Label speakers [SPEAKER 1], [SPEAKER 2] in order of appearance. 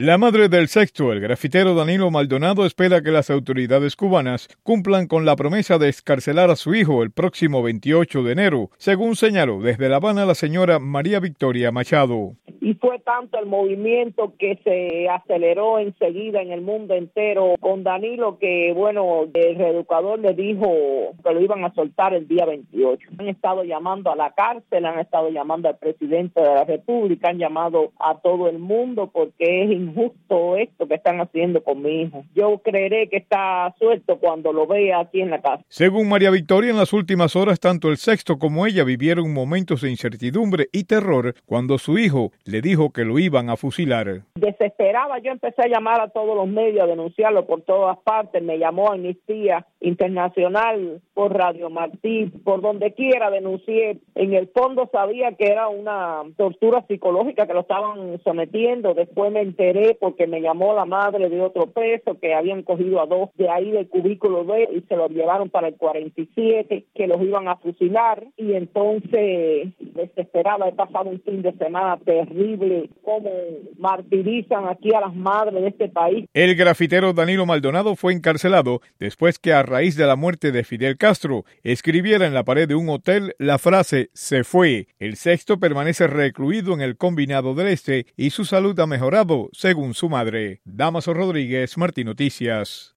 [SPEAKER 1] La madre del sexto, el grafitero Danilo Maldonado, espera que las autoridades cubanas cumplan con la promesa de excarcelar a su hijo el próximo 28 de enero, según señaló desde La Habana la señora María Victoria Machado.
[SPEAKER 2] Y fue tanto el movimiento que se aceleró enseguida en el mundo entero con Danilo que, bueno, el reeducador le dijo que lo iban a soltar el día 28. Han estado llamando a la cárcel, han estado llamando al presidente de la República, han llamado a todo el mundo porque es injusto esto que están haciendo con mi hijo. Yo creeré que está suelto cuando lo vea aquí en la casa.
[SPEAKER 1] Según María Victoria, en las últimas horas tanto el sexto como ella vivieron momentos de incertidumbre y terror cuando su hijo le dijo que lo iban a fusilar.
[SPEAKER 2] Desesperada, yo empecé a llamar a todos los medios, a denunciarlo por todas partes. Me llamó Amnistía Internacional, por Radio Martí, por donde quiera denuncié. En el fondo sabía que era una tortura psicológica que lo estaban sometiendo. Después me enteré porque me llamó la madre de otro preso que habían cogido a dos de ahí del cubículo de él y se los llevaron para el 47, que los iban a fusilar. Y entonces, desesperada, he pasado un fin de semana terrible, como martirizan aquí a las madres de este país.
[SPEAKER 1] El grafitero Danilo Maldonado fue encarcelado después que a raíz de la muerte de Fidel Castro escribiera en la pared de un hotel la frase "se fue". El sexto permanece recluido en el Combinado del Este y su salud ha mejorado, según su madre. Damaso Rodríguez, Martí Noticias.